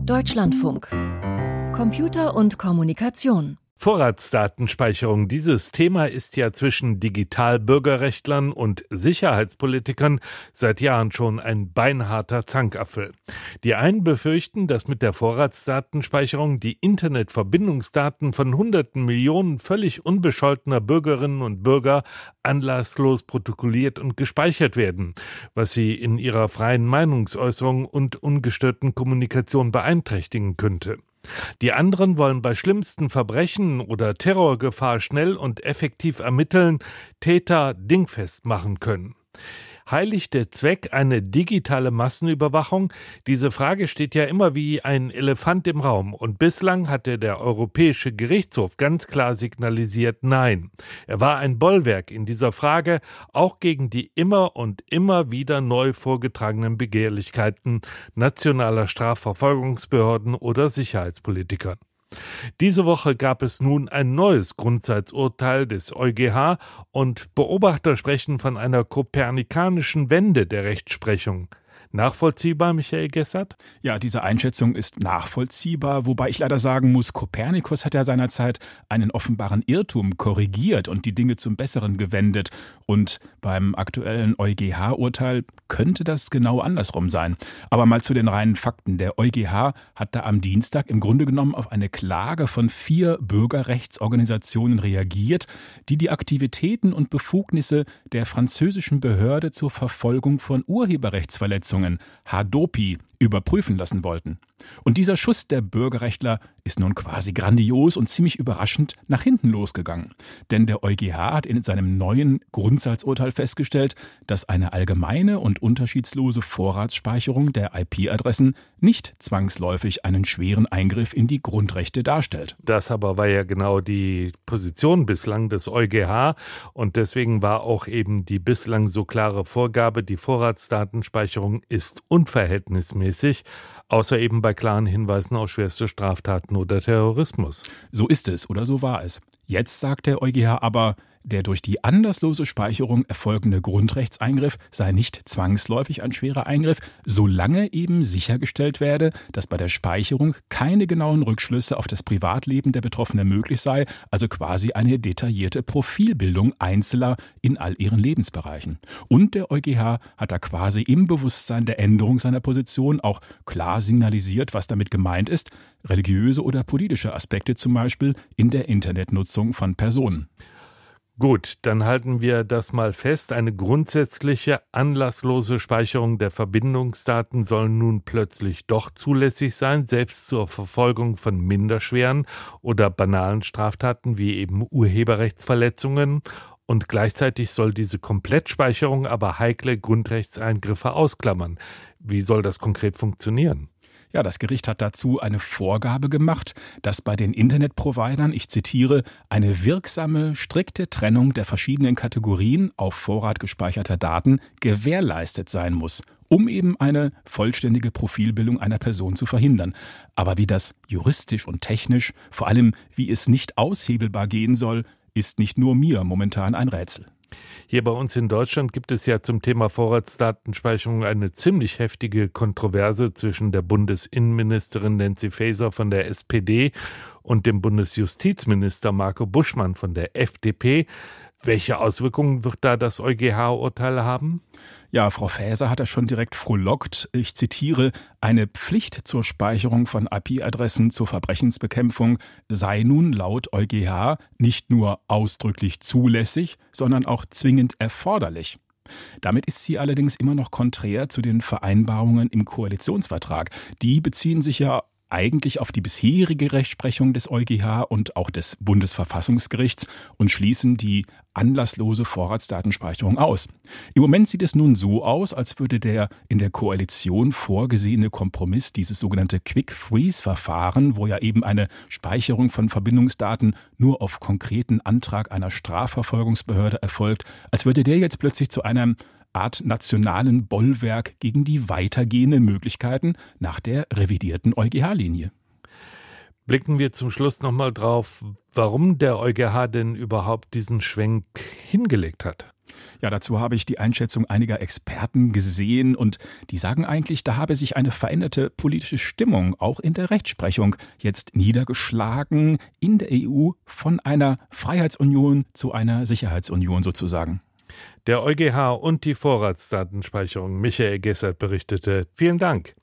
Deutschlandfunk. Computer und Kommunikation. Vorratsdatenspeicherung. Dieses Thema ist ja zwischen Digitalbürgerrechtlern und Sicherheitspolitikern seit Jahren schon ein beinharter Zankapfel. Die einen befürchten, dass mit der Vorratsdatenspeicherung die Internetverbindungsdaten von Hunderten Millionen völlig unbescholtener Bürgerinnen und Bürger anlasslos protokolliert und gespeichert werden, was sie in ihrer freien Meinungsäußerung und ungestörten Kommunikation beeinträchtigen könnte. Die anderen wollen bei schlimmsten Verbrechen oder Terrorgefahr schnell und effektiv ermitteln, Täter dingfest machen können. Heiligt der Zweck eine digitale Massenüberwachung? Diese Frage steht ja immer wie ein Elefant im Raum. Und bislang hatte der Europäische Gerichtshof ganz klar signalisiert, nein. Er war ein Bollwerk in dieser Frage, auch gegen die immer und immer wieder neu vorgetragenen Begehrlichkeiten nationaler Strafverfolgungsbehörden oder Sicherheitspolitikern. Diese Woche gab es nun ein neues Grundsatzurteil des EuGH und Beobachter sprechen von einer kopernikanischen Wende der Rechtsprechung. Nachvollziehbar, Michael Gessert? Ja, diese Einschätzung ist nachvollziehbar, wobei ich leider sagen muss, Kopernikus hat ja seinerzeit einen offenbaren Irrtum korrigiert und die Dinge zum Besseren gewendet. Und beim aktuellen EuGH-Urteil könnte das genau andersrum sein. Aber mal zu den reinen Fakten. Der EuGH hat da am Dienstag im Grunde genommen auf eine Klage von 4 Bürgerrechtsorganisationen reagiert, die die Aktivitäten und Befugnisse der französischen Behörde zur Verfolgung von Urheberrechtsverletzungen Hadopi überprüfen lassen wollten. Und dieser Schuss der Bürgerrechtler ist nun quasi grandios und ziemlich überraschend nach hinten losgegangen. Denn der EuGH hat in seinem neuen Grundsatzurteil festgestellt, dass eine allgemeine und unterschiedslose Vorratsspeicherung der IP-Adressen nicht zwangsläufig einen schweren Eingriff in die Grundrechte darstellt. Das aber war ja genau die Position bislang des EuGH und deswegen war auch eben die bislang so klare Vorgabe, die Vorratsdatenspeicherung ist unverhältnismäßig, außer eben bei klaren Hinweisen auf schwerste Straftaten oder Terrorismus. So ist es oder so war es. Jetzt sagt der EuGH aber, der durch die anlasslose Speicherung erfolgende Grundrechtseingriff sei nicht zwangsläufig ein schwerer Eingriff, solange eben sichergestellt werde, dass bei der Speicherung keine genauen Rückschlüsse auf das Privatleben der Betroffenen möglich sei, also quasi eine detaillierte Profilbildung Einzelner in all ihren Lebensbereichen. Und der EuGH hat da quasi im Bewusstsein der Änderung seiner Position auch klar signalisiert, was damit gemeint ist, religiöse oder politische Aspekte zum Beispiel in der Internetnutzung von Personen. Gut, dann halten wir das mal fest. Eine grundsätzliche, anlasslose Speicherung der Verbindungsdaten soll nun plötzlich doch zulässig sein, selbst zur Verfolgung von minderschweren oder banalen Straftaten wie eben Urheberrechtsverletzungen. Und gleichzeitig soll diese Komplettspeicherung aber heikle Grundrechtseingriffe ausklammern. Wie soll das konkret funktionieren? Ja, das Gericht hat dazu eine Vorgabe gemacht, dass bei den Internetprovidern, ich zitiere, eine wirksame, strikte Trennung der verschiedenen Kategorien auf Vorrat gespeicherter Daten gewährleistet sein muss, um eben eine vollständige Profilbildung einer Person zu verhindern. Aber wie das juristisch und technisch, vor allem wie es nicht aushebelbar gehen soll, ist nicht nur mir momentan ein Rätsel. Hier bei uns in Deutschland gibt es ja zum Thema Vorratsdatenspeicherung eine ziemlich heftige Kontroverse zwischen der Bundesinnenministerin Nancy Faeser von der SPD und dem Bundesjustizminister Marco Buschmann von der FDP. Welche Auswirkungen wird da das EuGH-Urteil haben? Ja, Frau Faeser hat das schon direkt frohlockt. Ich zitiere, eine Pflicht zur Speicherung von IP-Adressen zur Verbrechensbekämpfung sei nun laut EuGH nicht nur ausdrücklich zulässig, sondern auch zwingend erforderlich. Damit ist sie allerdings immer noch konträr zu den Vereinbarungen im Koalitionsvertrag. Die beziehen sich ja eigentlich auf die bisherige Rechtsprechung des EuGH und auch des Bundesverfassungsgerichts und schließen die anlasslose Vorratsdatenspeicherung aus. Im Moment sieht es nun so aus, als würde der in der Koalition vorgesehene Kompromiss, dieses sogenannte Quick-Freeze-Verfahren, wo ja eben eine Speicherung von Verbindungsdaten nur auf konkreten Antrag einer Strafverfolgungsbehörde erfolgt, als würde der jetzt plötzlich zu einer Art nationalen Bollwerk gegen die weitergehenden Möglichkeiten nach der revidierten EuGH-Linie. Blicken wir zum Schluss nochmal drauf, warum der EuGH denn überhaupt diesen Schwenk hingelegt hat. Ja, dazu habe ich die Einschätzung einiger Experten gesehen und die sagen eigentlich, da habe sich eine veränderte politische Stimmung auch in der Rechtsprechung jetzt niedergeschlagen in der EU von einer Freiheitsunion zu einer Sicherheitsunion sozusagen. Der EuGH und die Vorratsdatenspeicherung. Michael Gessert berichtete. Vielen Dank.